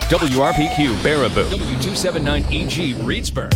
WRPQ Baraboo, W279EG Reedsburg.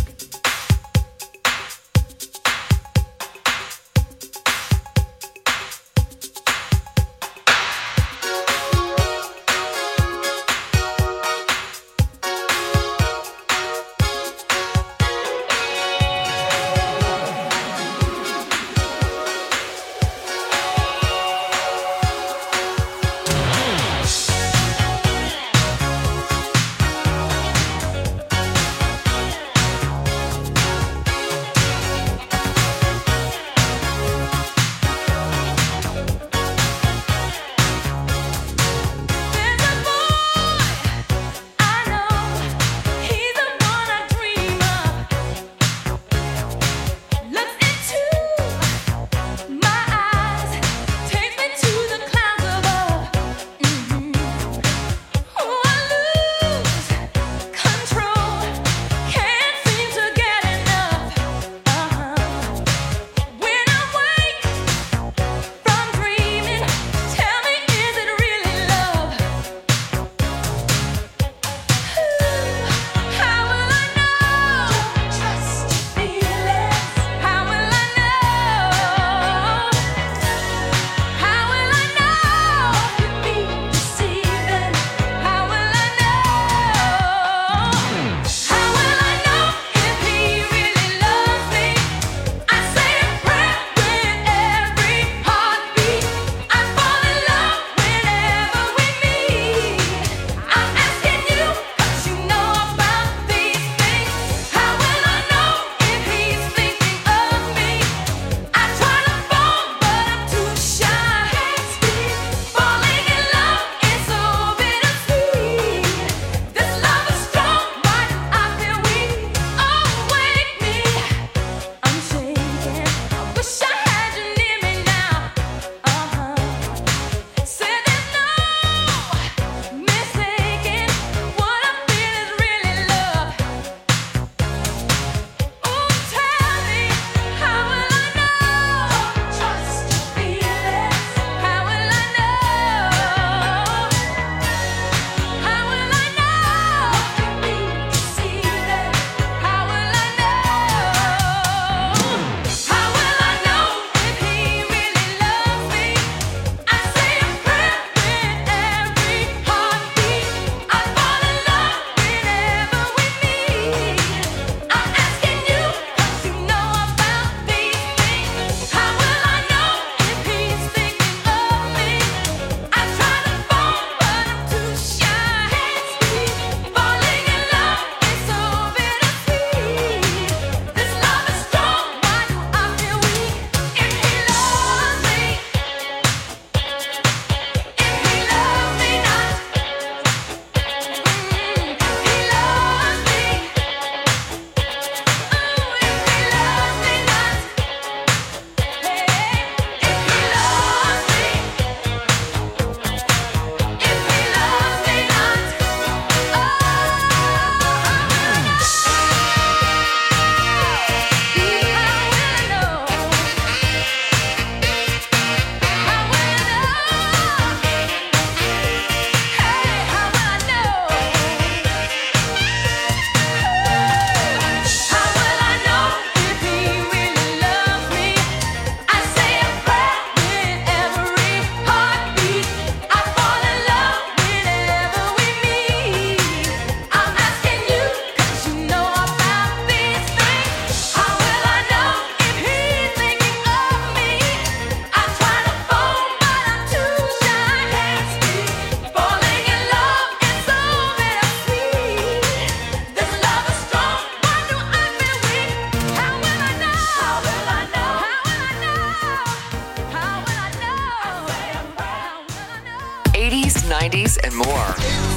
and more.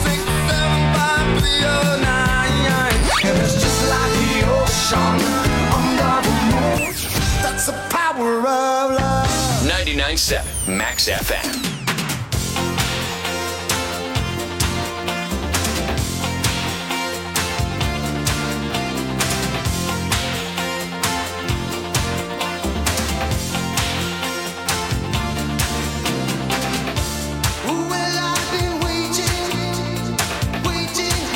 It's just like the ocean under the moon. That's the power of love. 99.7 Max FM. Well, I've been waiting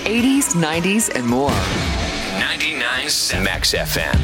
80s, 90s, and more. 99.7 Max FM.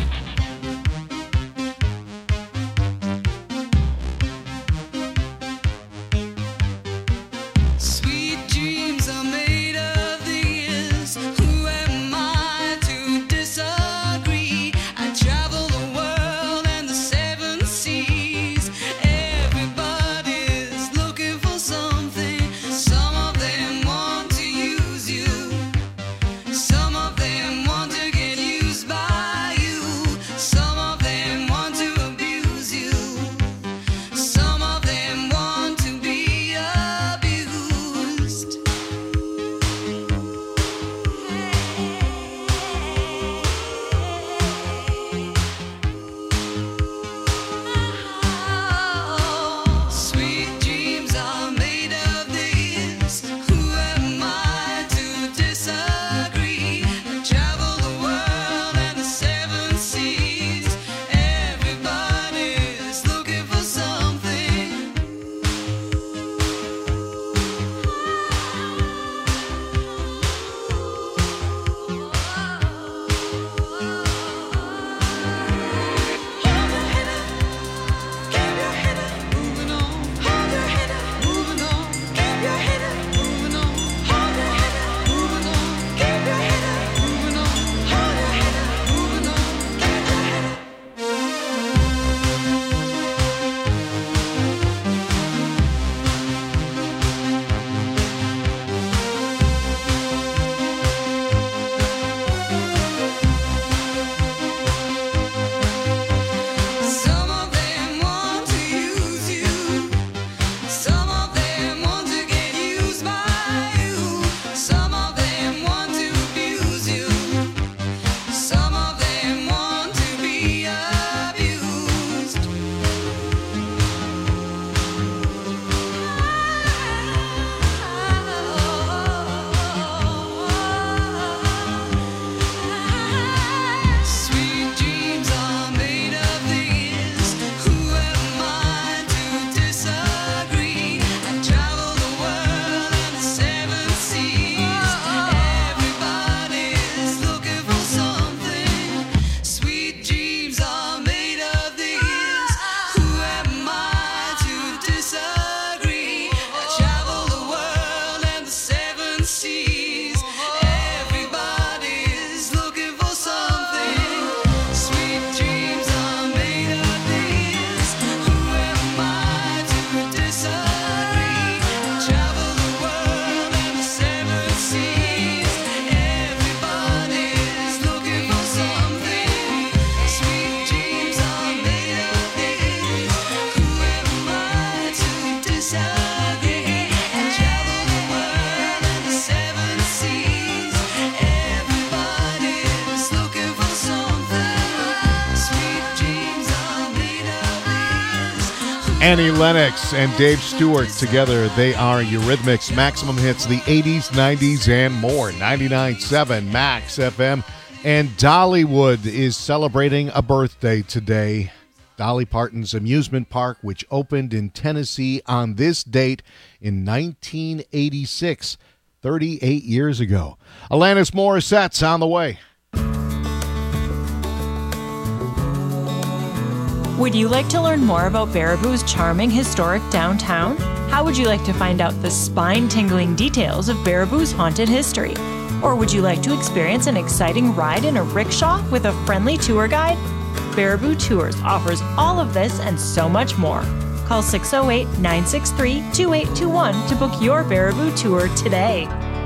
Annie Lennox and Dave Stewart together. They are Eurythmics. Maximum hits the 80s, 90s, and more. 99.7 Max FM. And Dollywood is celebrating a birthday today. Dolly Parton's amusement park, which opened in Tennessee on this date in 1986, 38 years ago. Alanis Morissette's on the way. Would you like to learn more about Baraboo's charming historic downtown? How would you like to find out the spine-tingling details of Baraboo's haunted history? Or would you like to experience an exciting ride in a rickshaw with a friendly tour guide? Baraboo Tours offers all of this and so much more. Call 608-963-2821 to book your Baraboo tour today.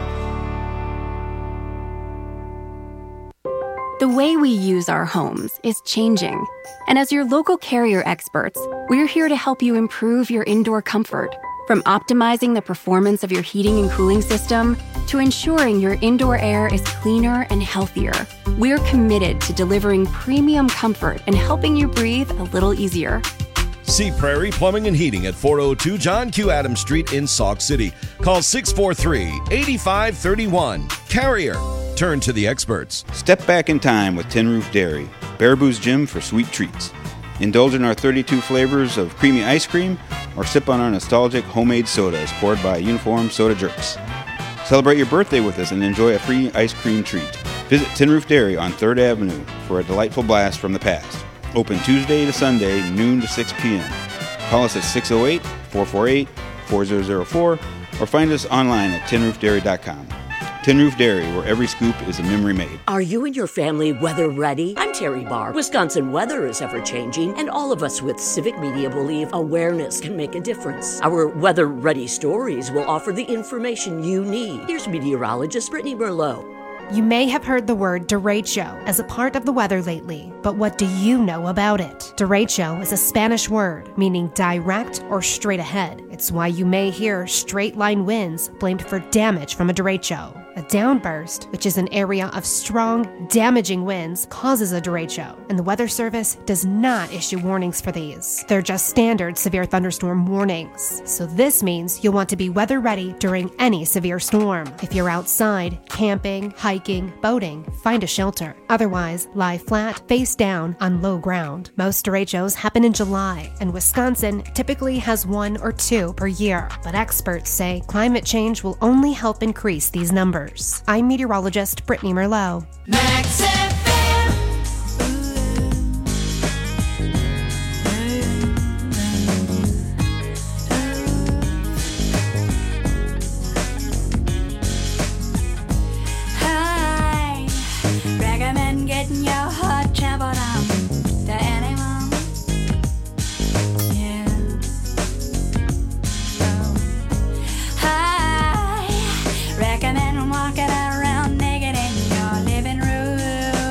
The way we use our homes is changing. And as your local Carrier experts, we're here to help you improve your indoor comfort. From optimizing the performance of your heating and cooling system to ensuring your indoor air is cleaner and healthier, we're committed to delivering premium comfort and helping you breathe a little easier. See Prairie Plumbing and Heating at 402 John Q. Adams Street in Sauk City. Call 643-8531. Carrier. Turn to the experts. Step back in time with Tin Roof Dairy, Baraboo's gym for sweet treats. Indulge in our 32 flavors of creamy ice cream or sip on our nostalgic homemade sodas poured by uniformed soda jerks. Celebrate your birthday with us and enjoy a free ice cream treat. Visit Tin Roof Dairy on 3rd Avenue for a delightful blast from the past. Open Tuesday to Sunday, noon to 6 p.m. Call us at 608-448-4004 or find us online at tinroofdairy.com. Tin Roof Dairy, where every scoop is a memory made. Are you and your family weather ready? I'm Terry Barr. Wisconsin weather is ever changing, and all of us with Civic Media believe awareness can make a difference. Our weather ready stories will offer the information you need. Here's meteorologist Brittany Merlot. You may have heard the word derecho as a part of the weather lately, but what do you know about it? Derecho is a Spanish word meaning direct or straight ahead. It's why you may hear straight line winds blamed for damage from a derecho. A downburst, which is an area of strong, damaging winds, causes a derecho, and the Weather Service does not issue warnings for these. They're just standard severe thunderstorm warnings. So this means you'll want to be weather ready during any severe storm. If you're outside, camping, hiking, boating, find a shelter. Otherwise, lie flat, face down on low ground. Most derechos happen in July, and Wisconsin typically has 1 or 2 per year. But experts say climate change will only help increase these numbers. I'm meteorologist Brittany Merlot. Max Hi, recommend getting your hot temper down to anyone. Yeah. Hi, recommend walking around naked in your living room.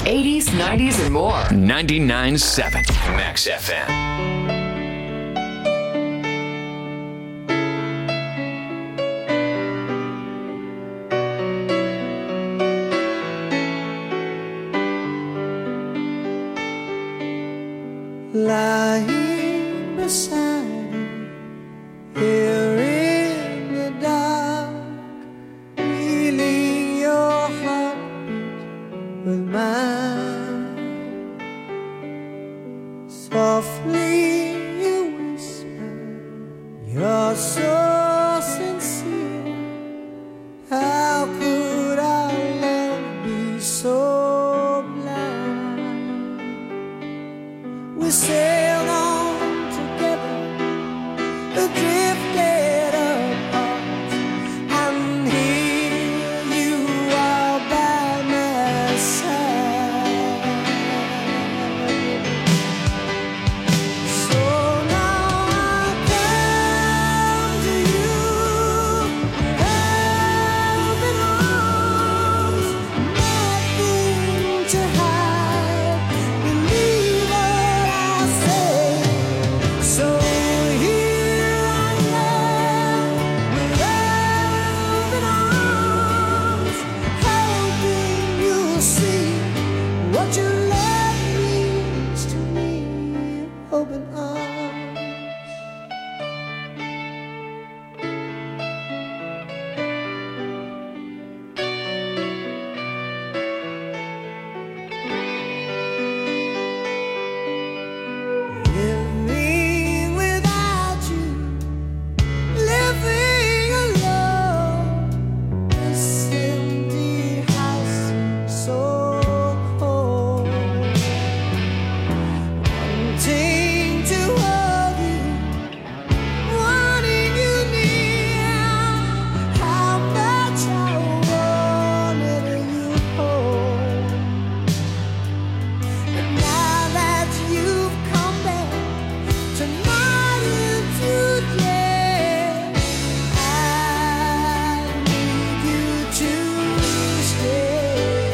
80s, 90s, and more. 99.7 Max FM. Lying beside you, here in the dark, feeling your heartbeat with mine. Softly you whisper, you're so sincere. How could our love be so blind? We sailed on together, drifted apart, and here you are by my side. So now I come to you, open arms, nothing to hide. Believe what I say. So here I am, with open arms, hoping you'll see what your love means to me. Open arms. Living without you, living alone. This empty house seems so cold. Wanting to hold you, wanting you near. How much I wanted you home. But now that you've come back tonight and today, I need you to stay.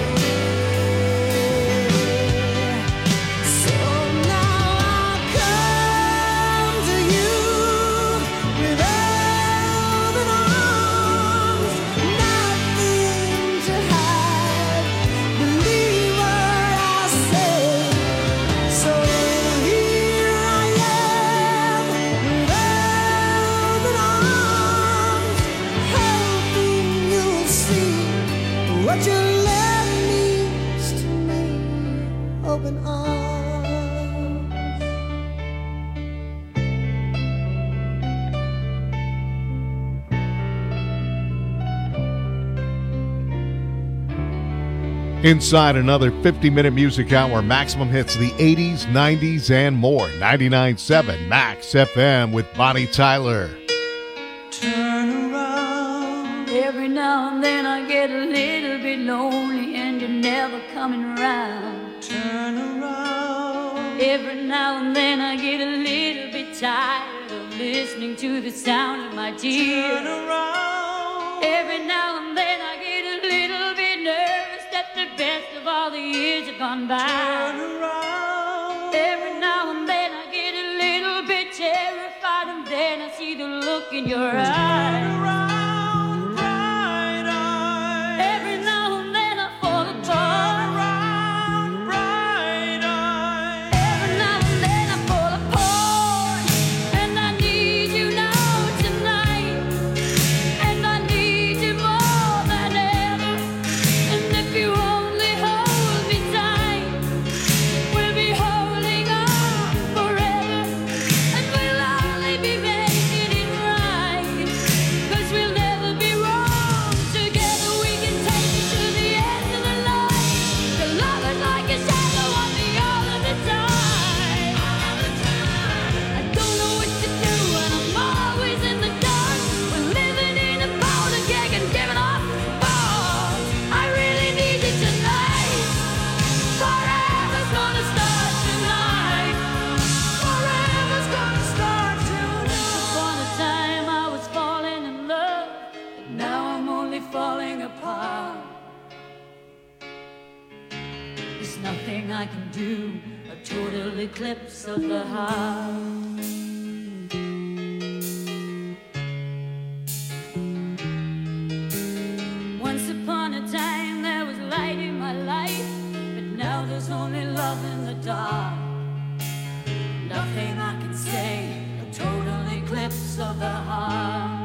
So now I come to you with open arms, nothing to hide. Believe what I say. So here I am, with open arms, hoping you'll see what your love means to me. Open arms. Inside another 50-minute music hour, Maximum hits the 80s, 90s, and more. 99.7 Max FM with Bonnie Tyler. Turn around. Every now and then I get a little bit lonely and you're never coming around. Turn around. Every now and then I get a little bit tired of listening to the sound of my tears. Turn around. Every now and then I get a little bit nervous that the best of all the years have gone by. Turn around. Every now and then I get a little bit terrified, and then I see the look in your eyes. Turn around, bright eyes. Every now and then I fall apart. Turn around, bright eyes. Every now and then I fall apart, and I need you now tonight, and I need you more than ever. And if you only hold me tight, we'll be holding on forever, and we'll only be making it right. you, a total eclipse of the heart. Once upon a time there was light in my life, but now there's only love in the dark. Nothing I can say, a total eclipse of the heart.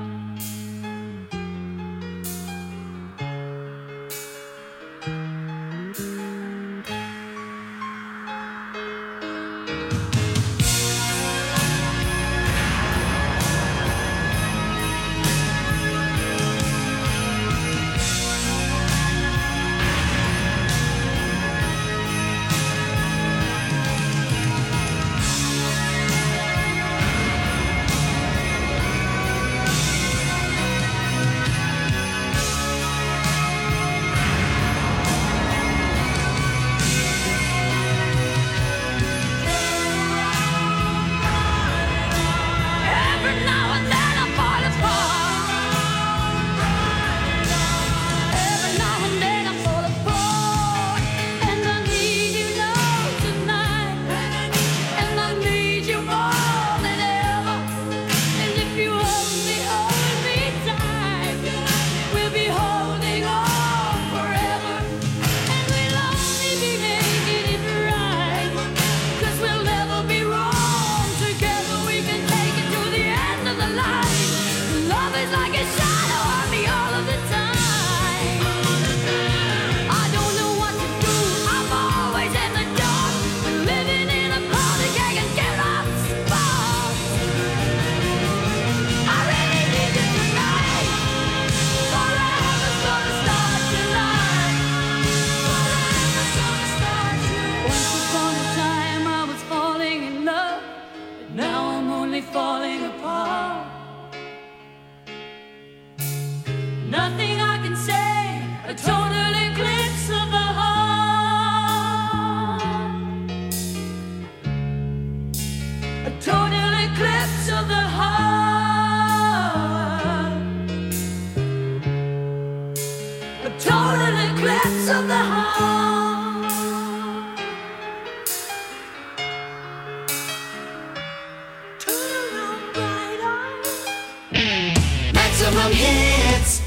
Maximum hits,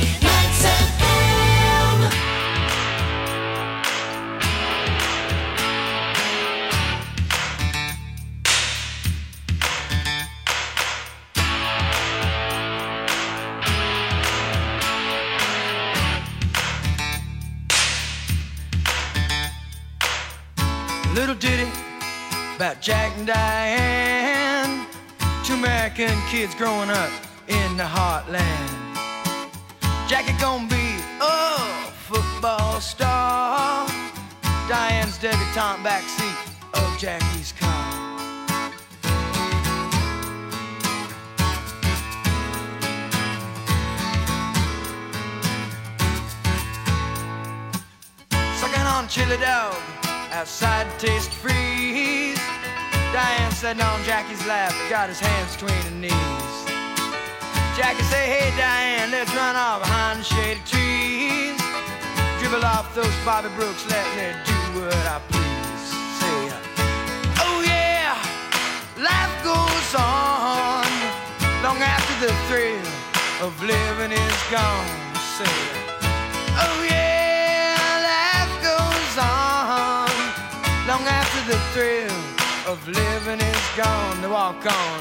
Max FM. Little ditty about Jack and Diane, two American kids growing up in the heartland. Jackie gonna be a football star, Diane's debutante backseat of Jackie's car. Sucking on chili dog outside Taste Freeze, Diane sitting on Jackie's lap, got his hands between her knees. Jackie say, hey Diane, let's run off behind the shady trees. Dribble off those Bobby Brooks, let me do what I please. Say, oh yeah, life goes on long after the thrill of living is gone. Say, oh yeah, life goes on long after the thrill of living is gone. They walk on.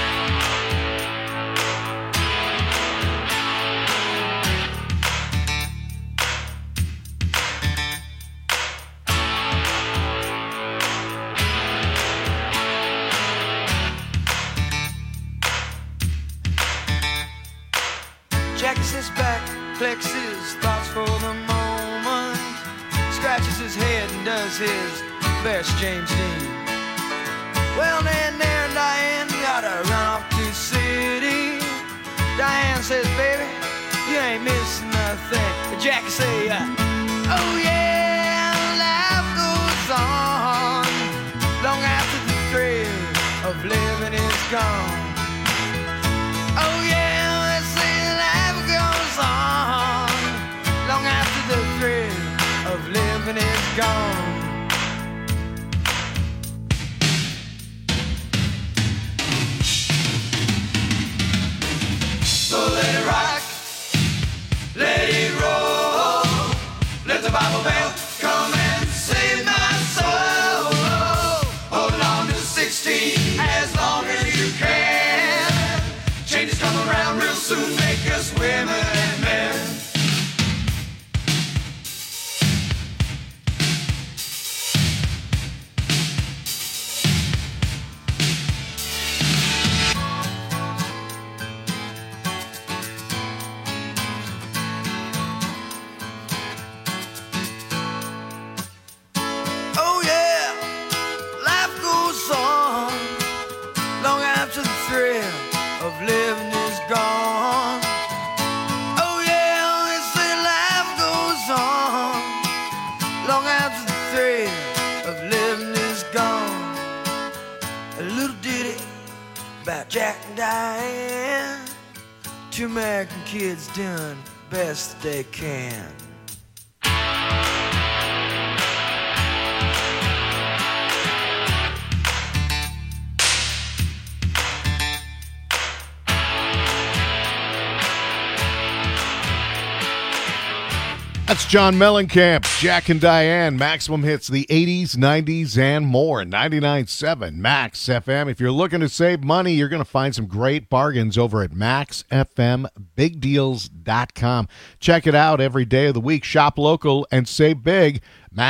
Jackie sits back, collects his thoughts for the moment, scratches his head and does his best James Dean. Well, then there and Diane gotta run off to the city. Diane says, baby, you ain't missing nothing. But Jackie say, oh yeah, life goes on long after the thrill of living is gone. Oh yeah, let's say life goes on long after the thrill of living is gone. the Bible Belt. Come and save my soul. Hold on to 16 as long as you can. Changes come around real soon, make us women and men. Oh yeah, life goes on long after the thrill of living is gone. Oh yeah, they say life goes on long after the thrill of living is gone. A little ditty about Jack and Diane. Two American kids doing best they can. That's John Mellencamp, Jack and Diane, Maximum Hits, the 80s, 90s, and more. 99.7 Max FM. If you're looking to save money, you're going to find some great bargains over at MaxFMBigDeals.com. Check it out every day of the week. Shop local and save big.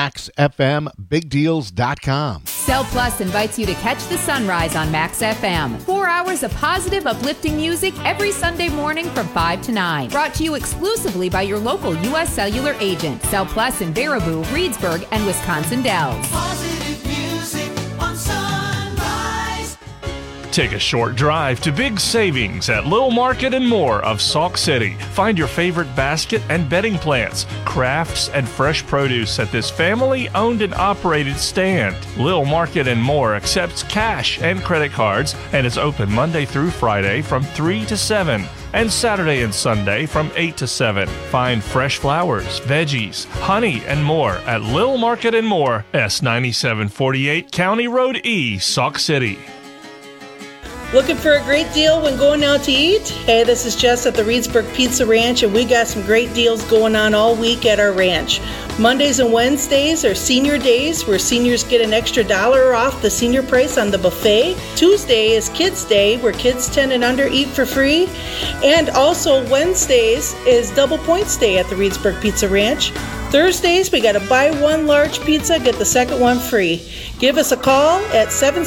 MaxFMBigDeals.com. Cell Plus invites you to catch the sunrise on Max FM. 4 hours of positive, uplifting music every Sunday morning from 5 to 9. Brought to you exclusively by your local U.S. Cellular agent. Cell Plus in Baraboo, Reedsburg, and Wisconsin Dells. Positive music on Sunrise. Take a short drive to big savings at Little Market and More of Sauk City. Find your favorite basket and bedding plants, crafts, and fresh produce at this family-owned and operated stand. Little Market and More accepts cash and credit cards and is open Monday through Friday from 3 to 7 and Saturday and Sunday from 8 to 7. Find fresh flowers, veggies, honey, and more at Little Market and More, S9748 County Road E, Sauk City. Looking for a great deal when going out to eat? Hey, this is Jess at the Reedsburg Pizza Ranch, and we got some great deals going on all week at our ranch. Mondays and Wednesdays are senior days, where seniors get an extra $1 off the senior price on the buffet. Tuesday is Kids Day, where kids 10 and under eat for free. And also Wednesdays is Double Points Day at the Reedsburg Pizza Ranch. Thursdays, we got a buy one large pizza, get the second one free. Give us a call at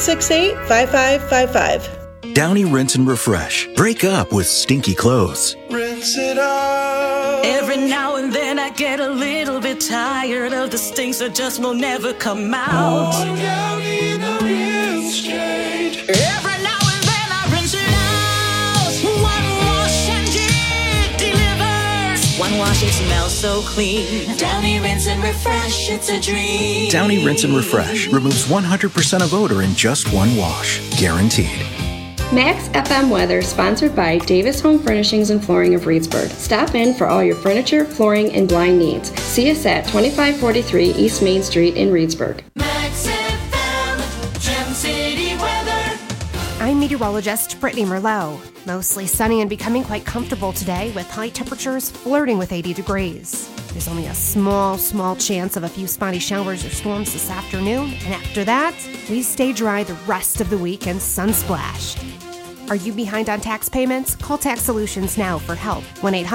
768-5555. Downy Rinse and Refresh. Break up with stinky clothes. Rinse it out. Every now and then I get a little bit tired of the stinks that just will never come out. Oh, Downy in the rinse straight. Every now and then I rinse it out. One wash and it delivers. One wash, it smells so clean. Downy Rinse and Refresh, it's a dream. Downy Rinse and Refresh removes 100% of odor in just one wash. Guaranteed. Max FM weather sponsored by Davis Home Furnishings and Flooring of Reedsburg. Stop in for all your furniture, flooring, and blind needs. See us at 2543 East Main Street in Reedsburg. Max FM, Gem City weather. I'm meteorologist Brittany Merlot. Mostly sunny and becoming quite comfortable today, with high temperatures flirting with 80 degrees. There's only a small chance of a few spotty showers or storms this afternoon, and after that, we stay dry the rest of the week and sun-splashed. Are you behind on tax payments? Call Tax Solutions now for help.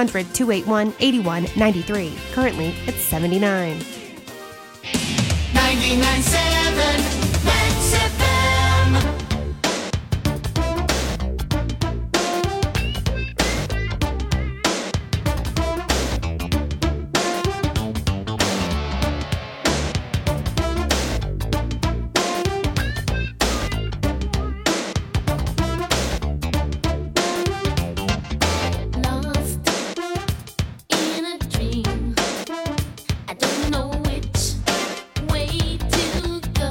1-800-281-8193. Currently, it's 79. 99.7 Max FM. Go.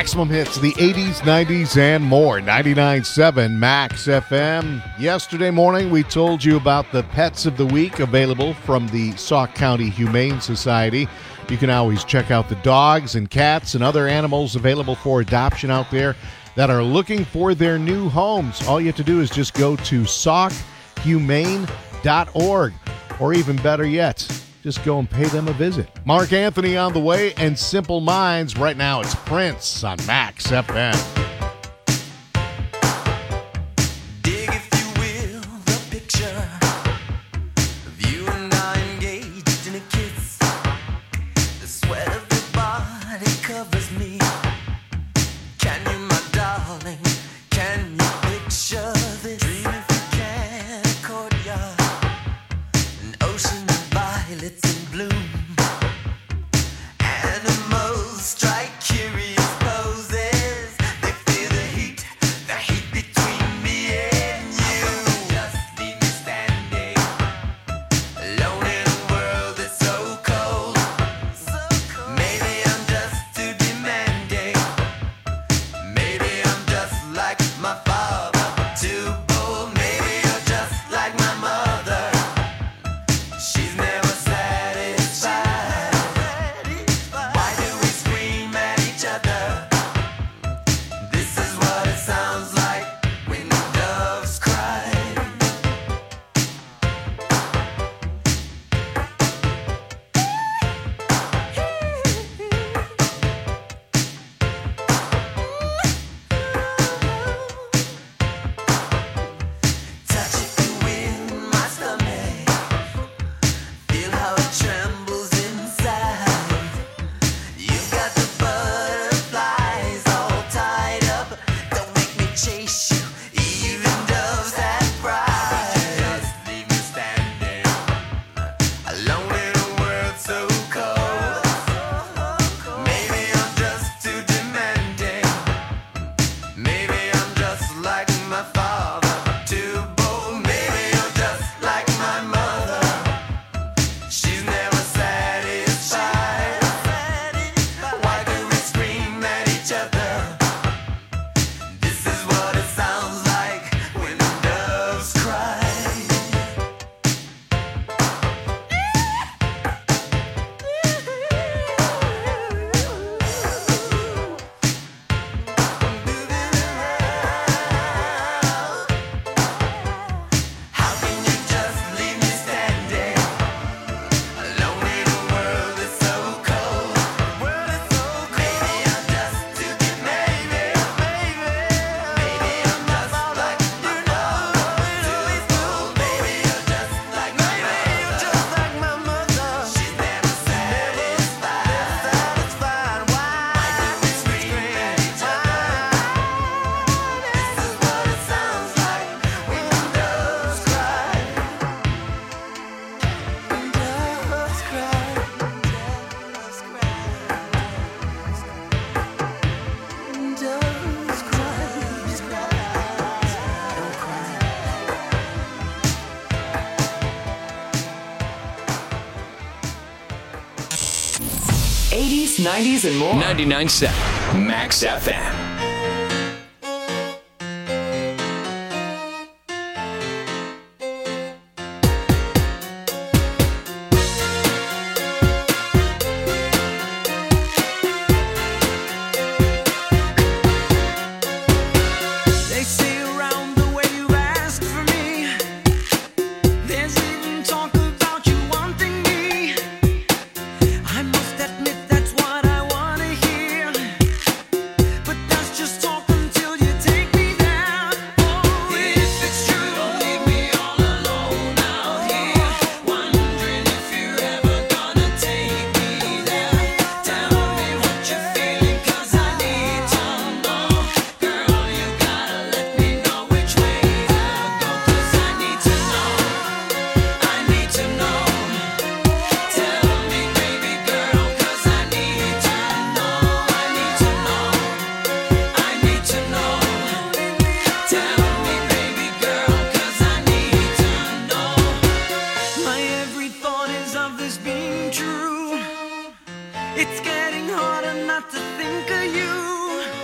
Maximum hits, the 80s, 90s, and more. 99.7 Max FM. Yesterday morning, we told you about the Pets of the Week available from the Sauk County Humane Society. You can always check out the dogs and cats and other animals available for adoption out there that are looking for their new homes. All you have to do is just go to sauchumane.org, or even better yet, just go and pay them a visit. Mark Anthony on the way, and Simple Minds. Right now, it's Prince on Max FM. Dig, if you will, the picture of you and I engaged in a kiss. The sweat of your body covers me. Can you, my darling, can you picture this? Dream if you can, a courtyard, an ocean of violets in bloom. Animals strike curious poses. They feel the heat between me and you. Just leave me standing alone in a world that's so cold. Maybe I'm just too demanding. Maybe I'm just like my father, too bold. Maybe you're just like my mother. She's never satisfied. Why do we scream at each other? This is what it sounds like when doves cry. Touch if you will my stomach. Feel how it trembles inside. You've got the butterflies all tied up. Don't make me chase you, even doves have pride. Just leave me standing alone in a world so cold. Maybe I'm just too demanding. Maybe I'm just like my father, too bold. Maybe I'm just like my mother. She's never satisfied. Why do we scream at each other? This is what it sounds like when doves cry. How can you just leave me standing alone in a world that's so cold? Maybe I'm just too demanding. Maybe I'm just like my father, too bold. Maybe you're just like my mother. She's never satisfied. Why do we scream at each other? This is what it sounds like when doves cry. Doves cry. Doves cry. Don't cry. 80s, 90s, and more. 99.7 Max FM. They say around the way you've asked for me. There's even talk about you wanting me. I must admit that's what I wanna hear. But that's just talk until you take me down. Oh, if it's true, don't leave me all alone out here, wondering if you're ever gonna take me there. Tell me what you're feeling, 'cause I need to know. Girl, you gotta let me know which way to go, 'cause I need to know. I need to know. Tell me, baby girl, 'cause I need to know. I need to know. I need to know. Tell me, baby girl, 'cause I need to know. My every thought is of this being true. It's getting harder not to think of you.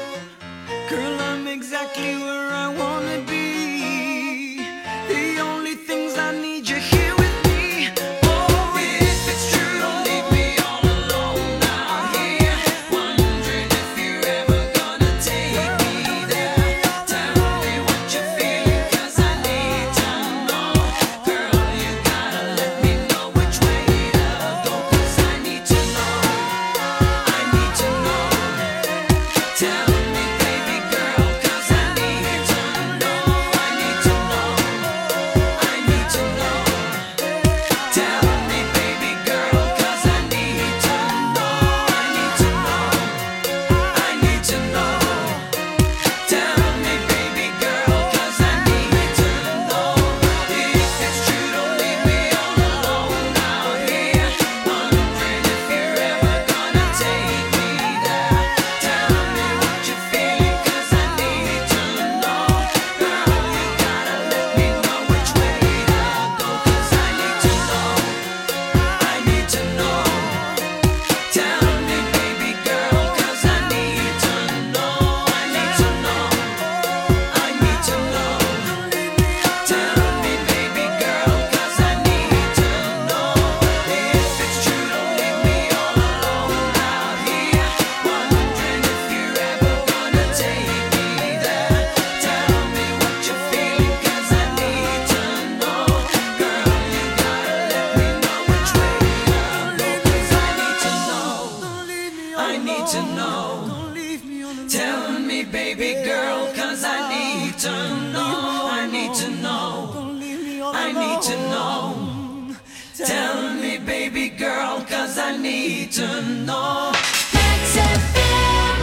exactly where I wanna be. The only things I need, you're here with me. Oh, if it's true, don't leave me all alone out here, wondering if you're ever gonna take me there. Tell me what you're feeling, 'cause I need to know. Girl, you gotta let me know which way to go, 'cause I need to know. I need to know. Tell me, baby girl, 'cause I need to know. I need to know. I need to know. Tell me, baby girl, 'cause I need to know. I need to know. I need to know. Tell me, baby girl, 'cause I need to know. If it's true, don't leave me all alone out here, wondering if you're ever gonna take me there. Tell me what you're feeling, 'cause I need to know. Girl, you gotta let me know which way to go, 'cause I need to know. I need to know. Tell me, baby girl, 'cause I need to know. I need to know. I need to know. Tell me, baby girl, 'cause I need to know. If it's true, don't leave me all alone out here, wondering if you're ever gonna take me there. Tell me what you're feeling, 'cause I need to know. Girl, you gotta let me know which way to go, 'cause I need to know. I need to know. Tell me, baby girl, 'cause I need to know. I need to know. I need to know. Tell me, baby girl, 'cause I need to know. Max FM.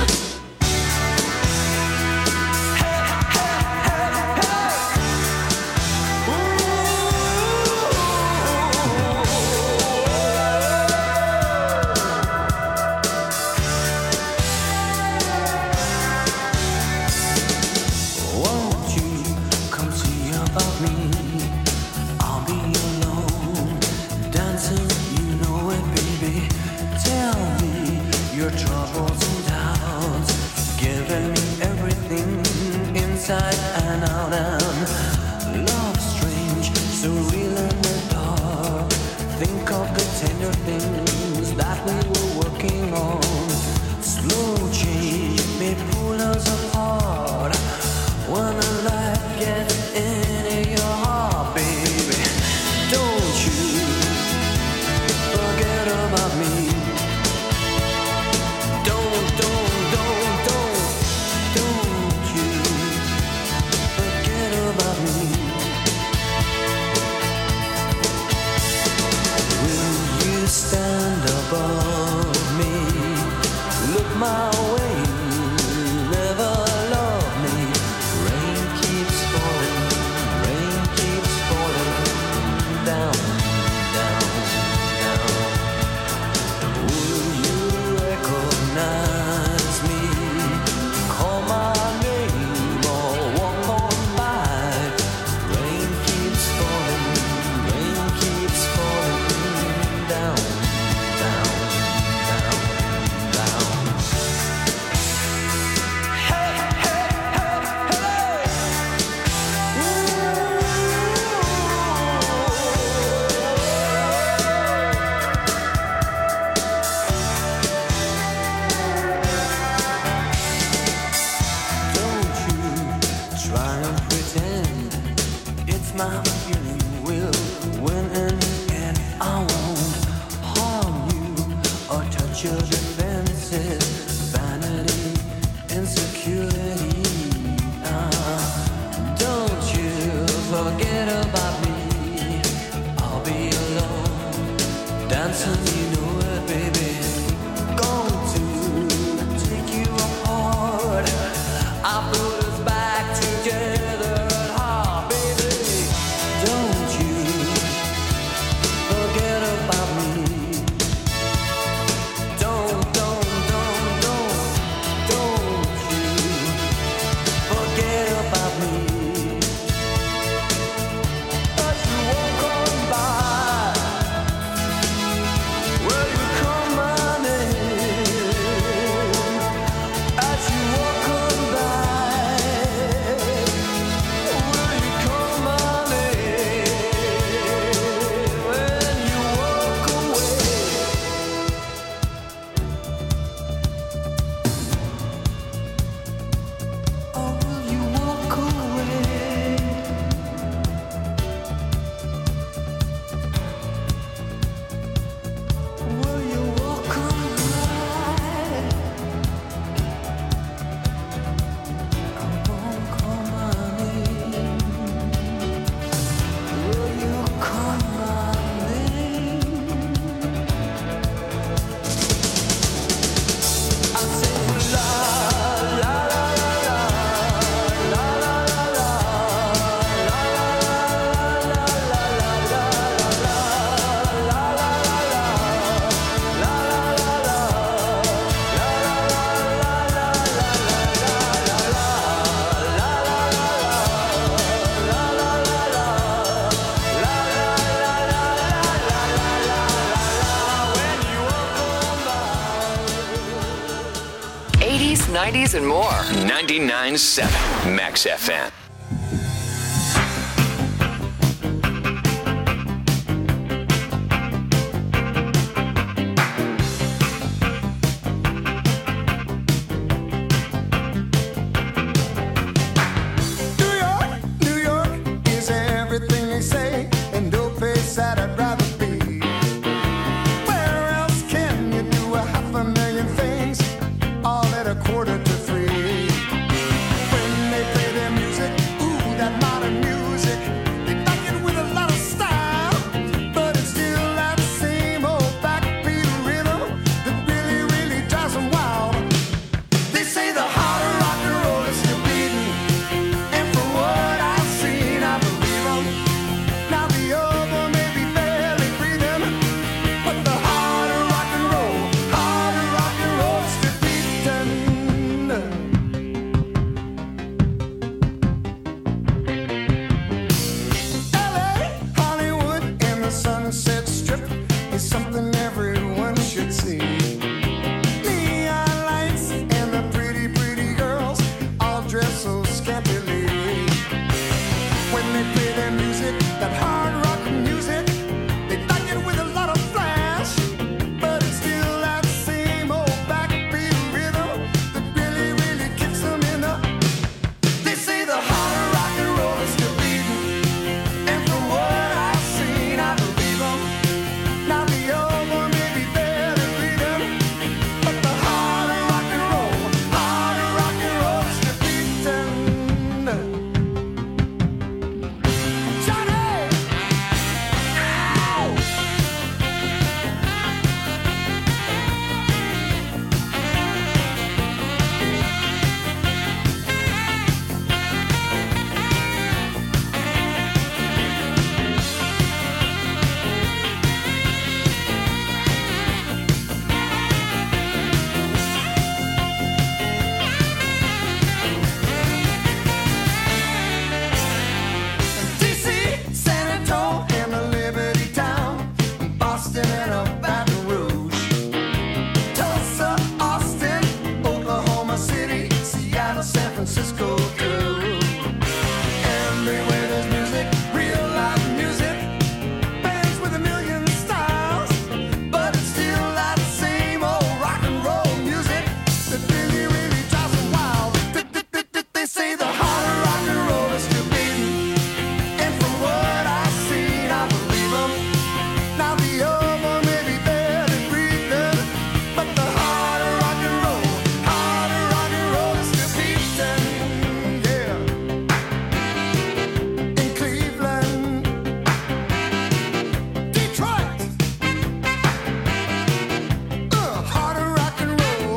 Won't you come see about me? I'll be alone, dancing, you know it, baby. Tell me your troubles and doubts, giving me everything inside and out. And love strange, so real in the dark. Think of the tender things that we were working on. Slow change may pull us apart. When the light gets into your heart, baby, don't you forget about me. Don't you forget about me. Will you stand above me? Look my way, never love me. Rain keeps falling down, down, down. Will you recognize me? Call my name or walk on by. Rain keeps falling down, down, down, down. Don't you try and pretend it's my feeling will win in the end. I won't harm you or touch your defenses, vanity, insecurity. Don't you forget about me. I'll be alone, dancing, you know it, baby. Going to take you apart. I put us back together at heart, baby. Don't you forget about me. Don't you forget about me. 90s and more. 99.7 Max FM. New York is everything they say, and no place that I'd rather be. Where else can you do 500,000 things all at 2:45? When they play their music, ooh, that modern music, they back it with a lot of style, but it's still that same old backbeat rhythm that really, really drives them wild. They say the heart of rock and roll is still beating, and from what I've seen, I believe 'em. Now the other may be barely breathing, but the heart of rock and roll is still beating. LA, Hollywood, and the Sunset Strip is something everyone should see. Neon lights and the pretty, pretty girls all dress so scantily. When they play their music, that hard rock music, they back it with a lot of flash, but it's still that same old backbeat rhythm that really, really kicks them in the. They say the heart of rock and roll is still beating, and from what I've seen, I believe 'em. Now the other may be barely breathing, but the heart of rock and roll is still beating. Johnny! Ow! DC, San Antonio, and the Liberty Town, Boston and Baton Rouge, Tulsa, Austin, Oklahoma City, Seattle, San Francisco too. Everywhere there's music, real live music, bands with a million styles, but it's still that same old rock and roll music that really, really drives them wild. They say the heart of rock and roll is still beating, and from what I've seen, I believe 'em. Now the other may be barely breathing, but the heart of rock and roll is still beating, yeah. In Cleveland, Detroit, heart of rock and roll.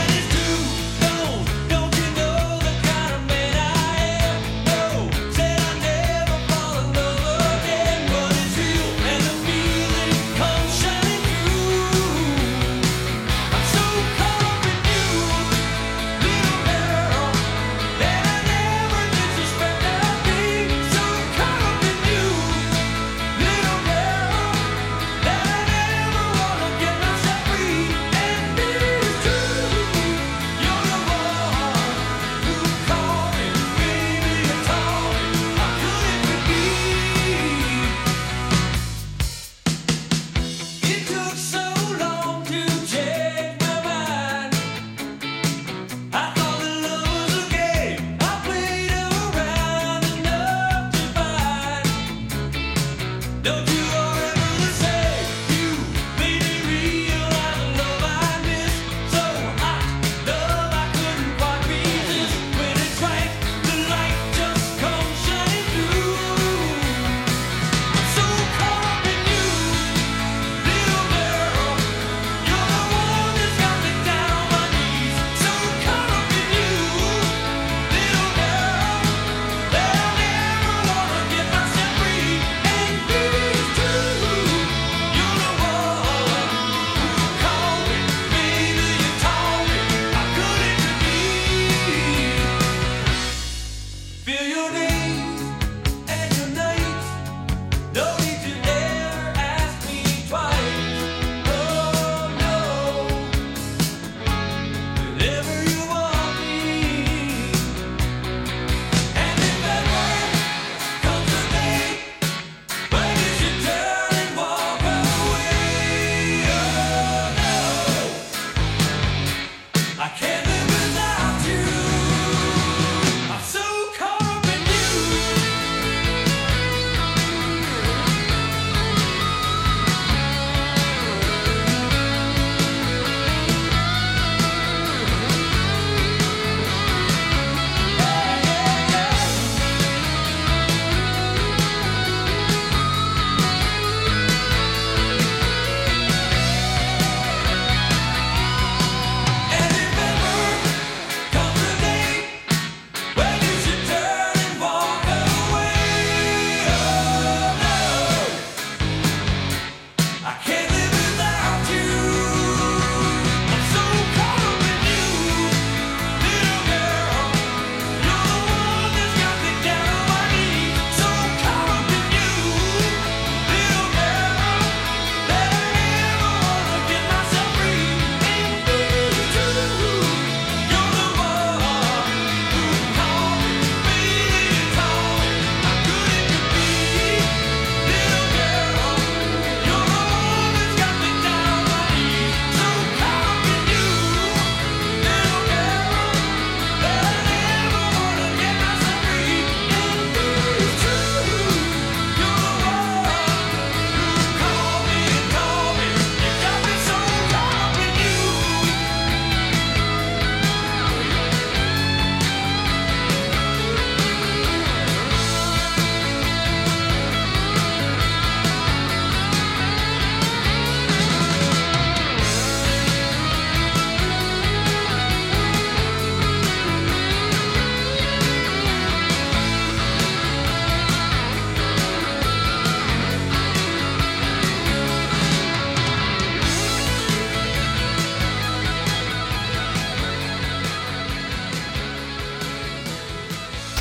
Said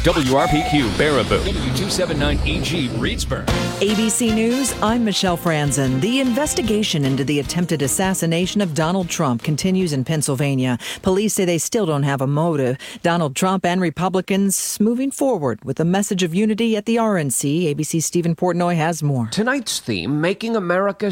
WRPQ Baraboo, W279EG Reedsburg. ABC News, I'm Michelle Franzen. The investigation into the attempted assassination of Donald Trump continues in Pennsylvania. Police say they still don't have a motive. Donald Trump and Republicans moving forward with a message of unity at the RNC. ABC's Stephen Portnoy has more. Tonight's theme, Making America